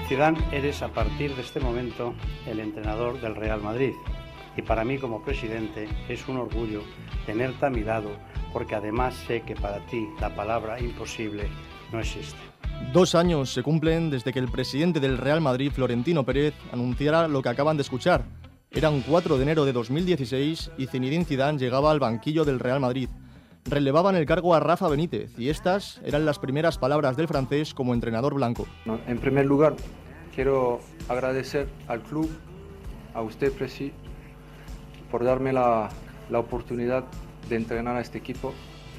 Zidane, eres a partir de este momento el entrenador del Real Madrid y para mí como presidente es un orgullo tenerte a mi lado porque además sé que para ti la palabra imposible no existe. 2 años se cumplen desde que el presidente del Real Madrid, Florentino Pérez, anunciara lo que acaban de escuchar. Era un 4 de enero de 2016 y Zinedine Zidane llegaba al banquillo del Real Madrid. Relevaba en el cargo a Rafa Benítez y estas eran las primeras palabras del francés como entrenador blanco. En primer lugar, quiero agradecer al club, a usted, Presi, por darme la oportunidad de entrenar a este equipo.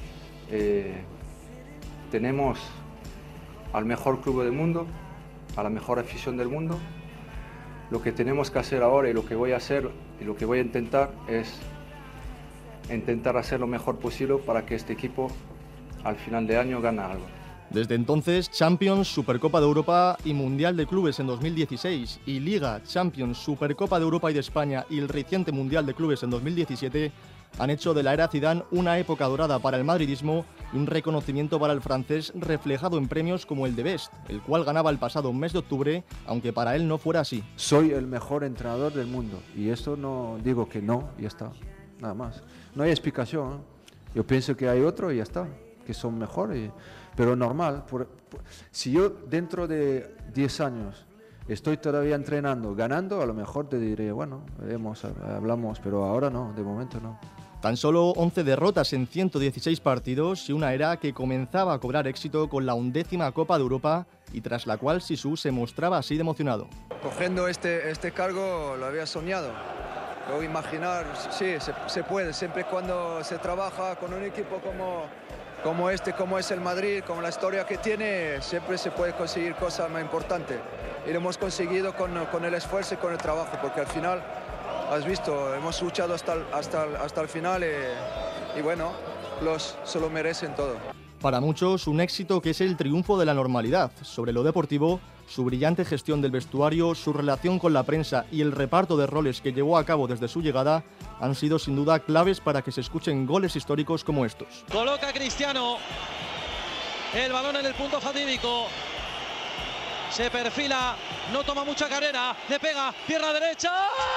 Tenemos al mejor club del mundo, a la mejor afición del mundo. Lo que tenemos que hacer ahora y lo que voy a hacer y lo que voy a intentar es intentar hacer lo mejor posible para que este equipo al final de año gane algo. Desde entonces, Champions, Supercopa de Europa y Mundial de Clubes en 2016 y Liga, Champions, Supercopa de Europa y de España y el reciente Mundial de Clubes en 2017 han hecho de la era Zidane una época dorada para el madridismo y un reconocimiento para el francés reflejado en premios como el de Best, el cual ganaba el pasado mes de octubre, aunque para él no fuera así. Soy el mejor entrenador del mundo y esto no digo que no, ya está, nada más. No hay explicación, ¿eh? Yo pienso que hay otro y ya está, que son mejores, pero normal. Si yo dentro de 10 años estoy todavía entrenando, ganando, a lo mejor te diré, bueno, veremos, hablamos, pero ahora no, de momento no. Tan solo 11 derrotas en 116 partidos y una era que comenzaba a cobrar éxito con la 11ª Copa de Europa y tras la cual Zizou se mostraba así de emocionado. Cogiendo este cargo lo había soñado. Luego imaginar, sí, se puede, siempre cuando se trabaja con un equipo como es el Madrid, con la historia que tiene, siempre se puede conseguir cosas más importantes. Y lo hemos conseguido con el esfuerzo y con el trabajo, porque al final, has visto, hemos luchado hasta el final y bueno, se lo merecen todo. Para muchos, un éxito que es el triunfo de la normalidad. Sobre lo deportivo, su brillante gestión del vestuario, su relación con la prensa y el reparto de roles que llevó a cabo desde su llegada han sido sin duda claves para que se escuchen goles históricos como estos. Coloca Cristiano el balón en el punto fatídico. Se perfila, no toma mucha carrera, le pega, pierna derecha.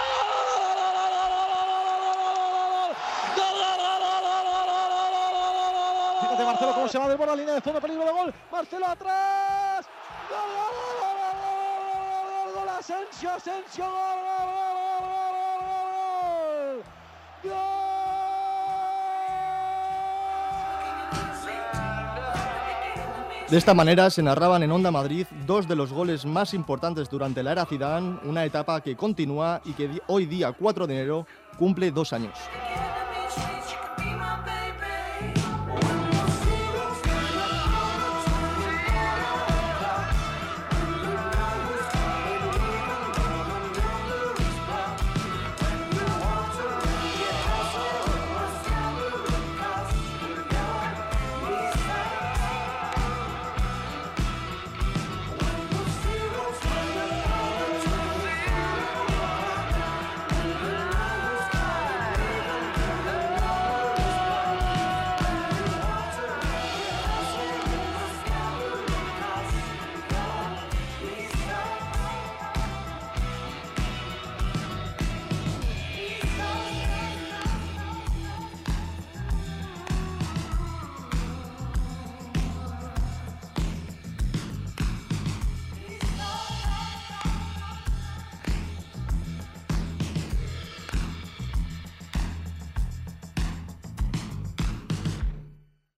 Fíjate Marcelo cómo se va del borde a la línea de fondo, peligro de gol. Marcelo atrás. Gol, Asensio, gol. De esta manera se narraban en Onda Madrid 2 de los goles más importantes durante la era Zidane, una etapa que continúa y que hoy día 4 de enero cumple 2 años.